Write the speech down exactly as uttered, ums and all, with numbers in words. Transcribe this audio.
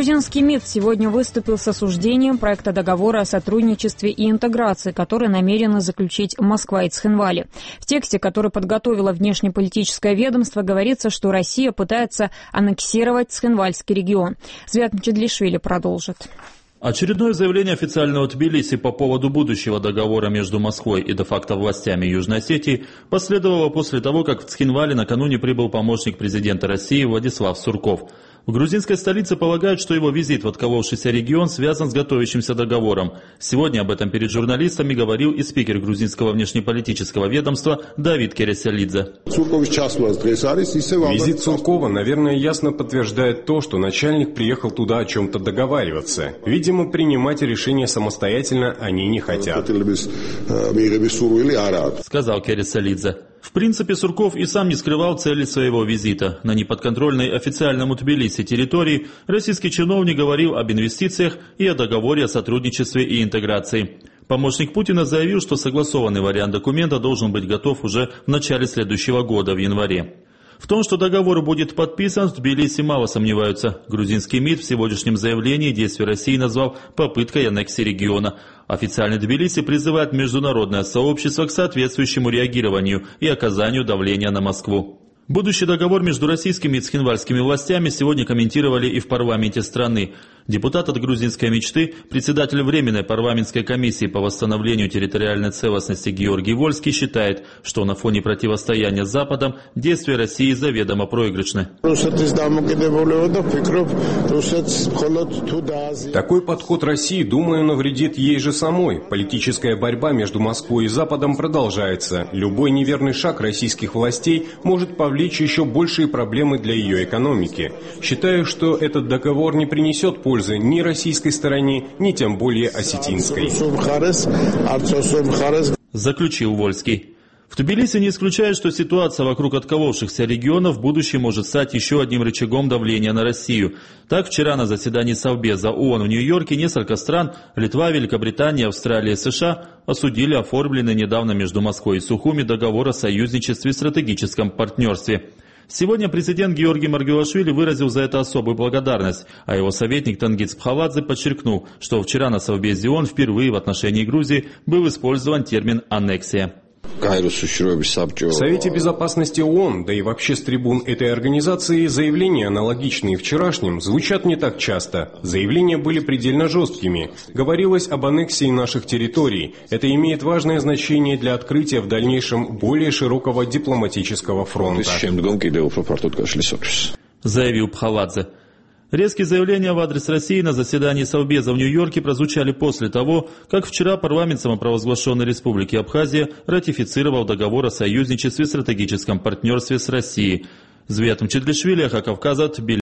Грузинский МИД сегодня выступил с осуждением проекта договора о сотрудничестве и интеграции, который намерены заключить Москва и Цхинвали. В тексте, который подготовило внешнеполитическое ведомство, говорится, что Россия пытается аннексировать Цхинвальский регион. Звят Мчедлишвили продолжит. Очередное заявление официального Тбилиси по поводу будущего договора между Москвой и де-факто властями Южной Осетии последовало после того, как в Цхинвали накануне прибыл помощник президента России Владислав Сурков. В грузинской столице полагают, что его визит в отколовшийся регион связан с готовящимся договором. Сегодня об этом перед журналистами говорил и спикер грузинского внешнеполитического ведомства Давид Кереселидзе. Визит Суркова, наверное, ясно подтверждает то, что начальник приехал туда о чем-то договариваться. Видимо, принимать решения самостоятельно они не хотят. Сказал Кереселидзе. В принципе, Сурков и сам не скрывал цели своего визита. На неподконтрольной официальному Тбилиси территории российский чиновник говорил об инвестициях и о договоре о сотрудничестве и интеграции. Помощник Путина заявил, что согласованный вариант документа должен быть готов уже в начале следующего года, в январе. В том, что договор будет подписан, в Тбилиси мало сомневаются. Грузинский МИД в сегодняшнем заявлении действия России назвал попыткой аннексии региона. Официальный Тбилиси призывает международное сообщество к соответствующему реагированию и оказанию давления на Москву. Будущий договор между российскими и цхинвальскими властями сегодня комментировали и в парламенте страны. Депутат от грузинской мечты, председатель Временной парламентской комиссии по восстановлению территориальной целостности Георгий Вольский считает, что на фоне противостояния с Западом действия России заведомо проигрышны. Такой подход России, думаю, навредит ей же самой. Политическая борьба между Москвой и Западом продолжается. Любой неверный шаг российских властей может повлечь еще большие проблемы для ее экономики. Считаю, что этот договор не принесет пользы ни российской стороне, ни тем более осетинской. Заключил Вольский. В Тбилиси не исключают, что ситуация вокруг отколовшихся регионов в будущем может стать еще одним рычагом давления на Россию. Так, вчера на заседании Совбеза ООН в Нью-Йорке несколько стран – Литва, Великобритания, Австралия и США – осудили оформленный недавно между Москвой и Сухуми договор о союзничестве и стратегическом партнерстве. Сегодня президент Георгий Маргелашвили выразил за это особую благодарность, а его советник Тенгиз Пхаладзе подчеркнул, что вчера на Совбезе ООН впервые в отношении Грузии был использован термин «аннексия». В Совете Безопасности ООН, да и вообще с трибун этой организации, заявления, аналогичные вчерашним, звучат не так часто. Заявления были предельно жесткими. Говорилось об аннексии наших территорий. Это имеет важное значение для открытия в дальнейшем более широкого дипломатического фронта. Заявил Пхаладзе. Резкие заявления в адрес России на заседании Совбеза в Нью-Йорке прозвучали после того, как вчера парламент самопровозглашенной Республики Абхазия ратифицировал договор о союзничестве и стратегическом партнерстве с Россией. Звят Мчедлишвили, Ахакавказа, Тбилиси.